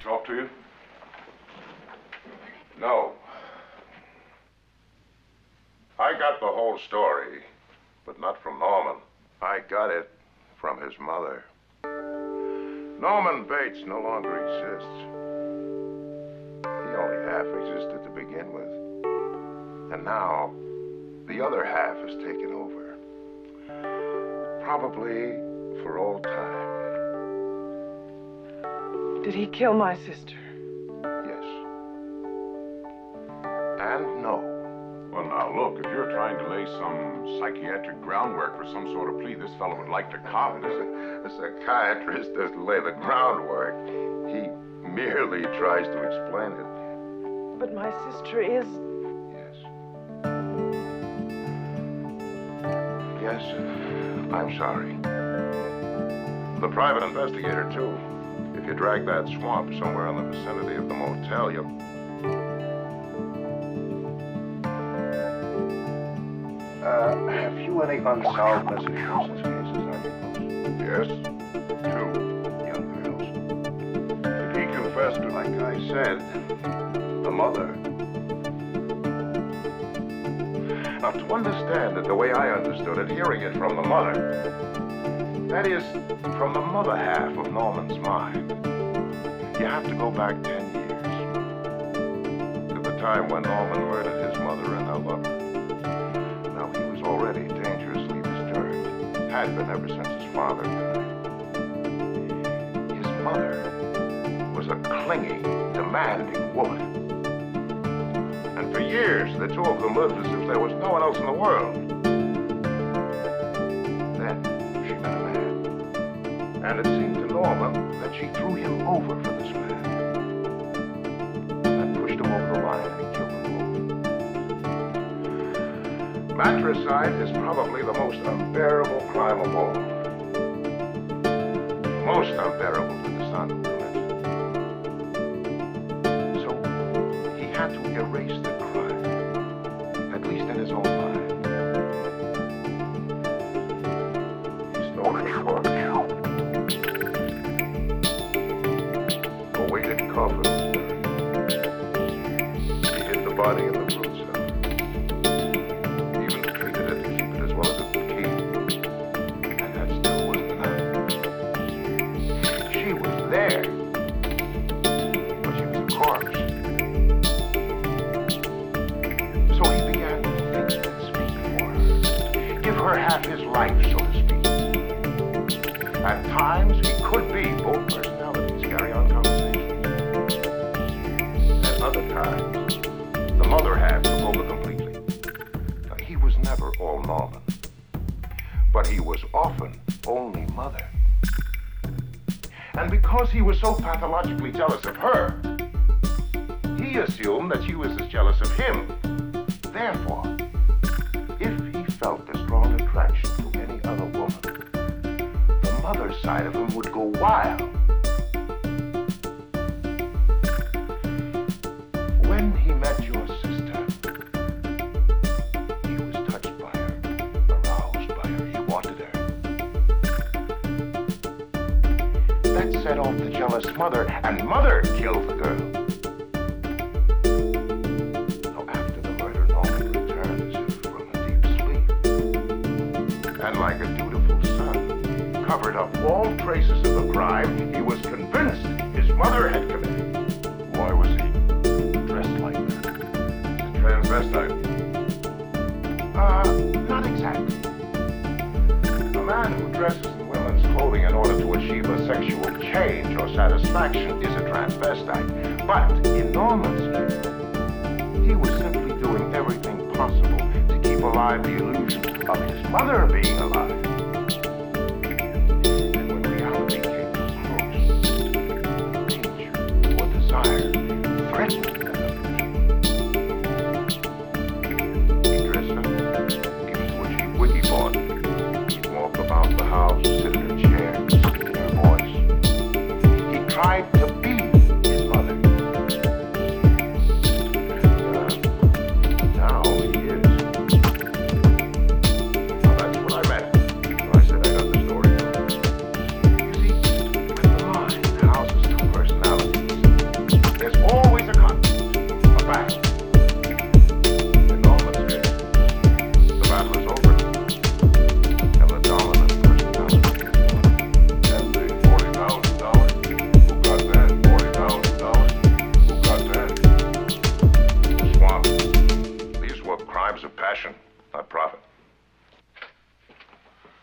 talk to you? No. I got the whole story, but not from Norman. I got it from his mother. Norman Bates no longer exists. He only half existed to begin with. And now, the other half has taken over. Probably for all time. Did he kill my sister? Yes. And no. Well, now, look, if you're trying to lay some psychiatric groundwork for some sort of plea, this fellow would like to cop it. A psychiatrist doesn't lay the groundwork. He merely tries to explain it. But my sister is... Yes, I'm sorry. The private investigator, too. If you drag that swamp somewhere in the vicinity of the motel, you'll... have you any unsolved missing persons cases on your books? Yes, 2 young girls. He confessed to, like I said, the mother. Now, to understand it the way I understood it, hearing it from the mother, that is, from the mother half of Norman's mind, you have to go back 10 years. To the time when Norman murdered his mother and her lover. Now, he was already dangerously disturbed. Had been ever since his father died. His mother was a clingy, demanding woman. And for years, the two of them lived as if there was no one else in the world. Then, she met a man. And it seemed to Norman that she threw him over for this man. That pushed him over the line and he killed them both. Matricide is probably the most unbearable crime of all. Most unbearable to the son who commits it. So, he had to erase the crime, at least in his own mind. He stole her torch. A weighted coffin was buried. He hid the body in the fruit cellar. Even treated it to keep it as well as it could keep. And that still wasn't enough. She was there, but she was a corpse. So he began to think and speak for her. Give her half his life, so to speak. At times, he could be both personalities, carry on conversations. At other times, the mother half took over completely. Now, he was never all Norman, but he was often only mother. And because he was so pathologically jealous of her, he assumed that she was as jealous of him. Therefore, if he felt a strong attraction to any other woman, the mother's side of him would go wild. When he met your sister, he was touched by her, aroused by her. He wanted her. That set off the jealous mother, and mother killed the girl. And like a dutiful son, covered up all traces of the crime he was convinced his mother had committed. Why was he dressed like that? He's a transvestite. Not exactly. A man who dresses in women's clothing in order to achieve a sexual change or satisfaction is a transvestite. But in Norman's case, he was simply doing everything possible to keep alive the illusion of his mother being alive.